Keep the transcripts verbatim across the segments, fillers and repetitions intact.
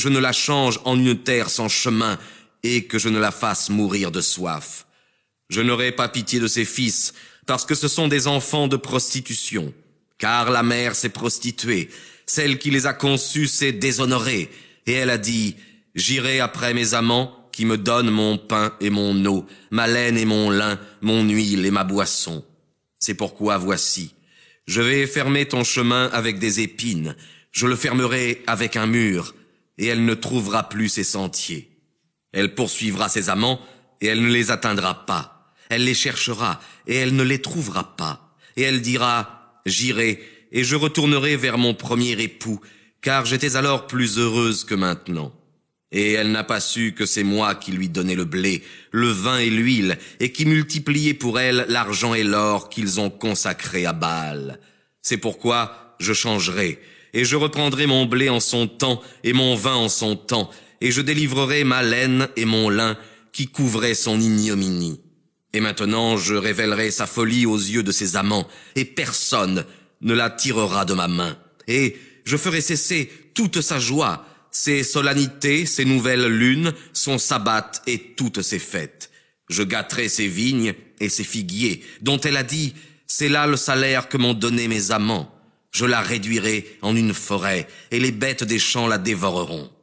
je ne la change en une terre sans chemin, et que je ne la fasse mourir de soif. Je n'aurai pas pitié de ses fils, parce que ce sont des enfants de prostitution. Car la mère s'est prostituée, celle qui les a conçus s'est déshonorée, et elle a dit, j'irai après mes amants, qui me donnent mon pain et mon eau, ma laine et mon lin, mon huile et ma boisson. C'est pourquoi voici, je vais fermer ton chemin avec des épines, je le fermerai avec un mur, et elle ne trouvera plus ses sentiers. Elle poursuivra ses amants, et elle ne les atteindra pas. Elle les cherchera, et elle ne les trouvera pas. Et elle dira, j'irai, et je retournerai vers mon premier époux, car j'étais alors plus heureuse que maintenant. Et elle n'a pas su que c'est moi qui lui donnais le blé, le vin et l'huile, et qui multipliais pour elle l'argent et l'or qu'ils ont consacrés à Baal. C'est pourquoi je changerai, et je reprendrai mon blé en son temps, et mon vin en son temps, et je délivrerai ma laine et mon lin, qui couvraient son ignominie. Et maintenant je révélerai sa folie aux yeux de ses amants, et personne ne la tirera de ma main. Et je ferai cesser toute sa joie, ses solennités, ses nouvelles lunes, son sabbat et toutes ses fêtes. Je gâterai ses vignes et ses figuiers, dont elle a dit, c'est là le salaire que m'ont donné mes amants. Je la réduirai en une forêt, et les bêtes des champs la dévoreront.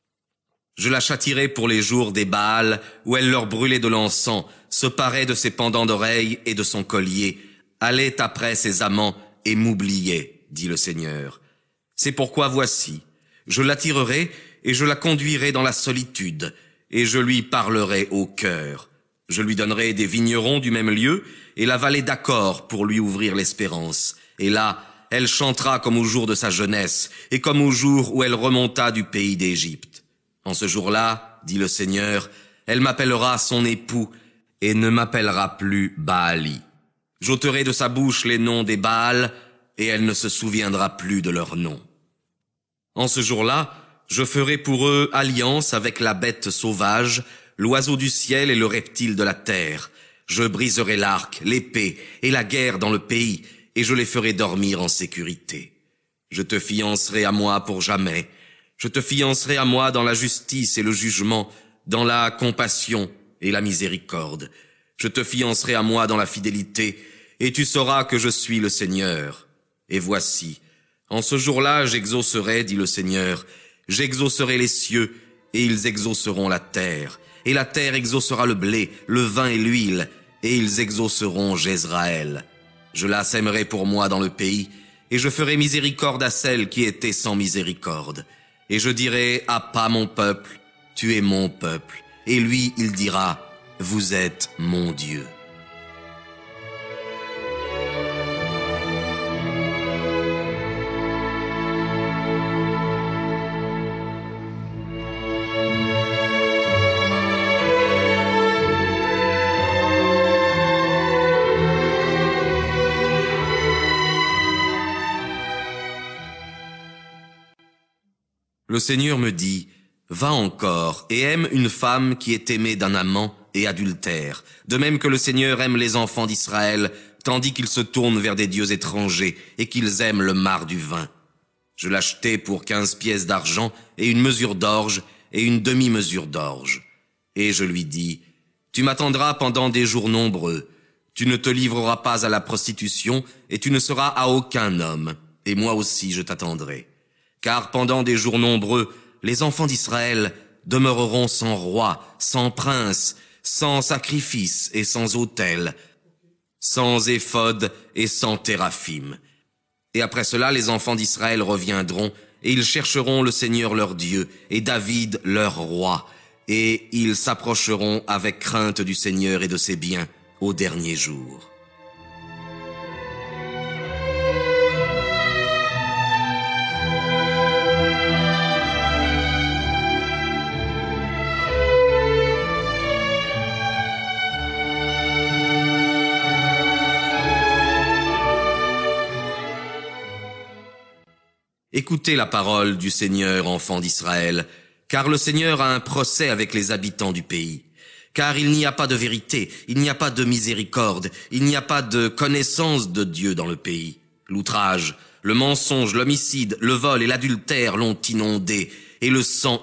Je la châtierai pour les jours des Baals, où elle leur brûlait de l'encens, se parait de ses pendants d'oreilles et de son collier, allait après ses amants et m'oubliait, dit le Seigneur. C'est pourquoi voici, je l'attirerai et je la conduirai dans la solitude, et je lui parlerai au cœur. Je lui donnerai des vignerons du même lieu, et la vallée d'Accor pour lui ouvrir l'espérance. Et là, elle chantera comme au jour de sa jeunesse, et comme au jour où elle remonta du pays d'Égypte. En ce jour-là, dit le Seigneur, elle m'appellera son époux, et ne m'appellera plus Baali. J'ôterai de sa bouche les noms des Baals, et elle ne se souviendra plus de leurs noms. En ce jour-là, je ferai pour eux alliance avec la bête sauvage, l'oiseau du ciel et le reptile de la terre. Je briserai l'arc, l'épée et la guerre dans le pays, et je les ferai dormir en sécurité. Je te fiancerai à moi pour jamais. Je te fiancerai à moi dans la justice et le jugement, dans la compassion et la miséricorde. Je te fiancerai à moi dans la fidélité, et tu sauras que je suis le Seigneur. Et voici, en ce jour-là, j'exaucerai, dit le Seigneur, j'exaucerai les cieux, et ils exauceront la terre. Et la terre exaucera le blé, le vin et l'huile, et ils exauceront Jezraël. Je la sèmerai pour moi dans le pays, et je ferai miséricorde à celle qui était sans miséricorde. Et je dirai à pas mon peuple, tu es mon peuple. Et lui, il dira, vous êtes mon Dieu. Le Seigneur me dit, va encore et aime une femme qui est aimée d'un amant et adultère, de même que le Seigneur aime les enfants d'Israël, tandis qu'ils se tournent vers des dieux étrangers et qu'ils aiment le marc du vin. Je l'achetai pour quinze pièces d'argent et une mesure d'orge et une demi-mesure d'orge. Et je lui dis, tu m'attendras pendant des jours nombreux, tu ne te livreras pas à la prostitution et tu ne seras à aucun homme, et moi aussi je t'attendrai. Car pendant des jours nombreux, les enfants d'Israël demeureront sans roi, sans prince, sans sacrifice et sans autel, sans éphod et sans téraphim. Et après cela, les enfants d'Israël reviendront, et ils chercheront le Seigneur leur Dieu, et David leur roi, et ils s'approcheront avec crainte du Seigneur et de ses biens au dernier jour. Écoutez la parole du Seigneur, enfants d'Israël, car le Seigneur a un procès avec les habitants du pays. Car il n'y a pas de vérité, il n'y a pas de miséricorde, il n'y a pas de connaissance de Dieu dans le pays. L'outrage, le mensonge, l'homicide, le vol et l'adultère l'ont inondé, et le sang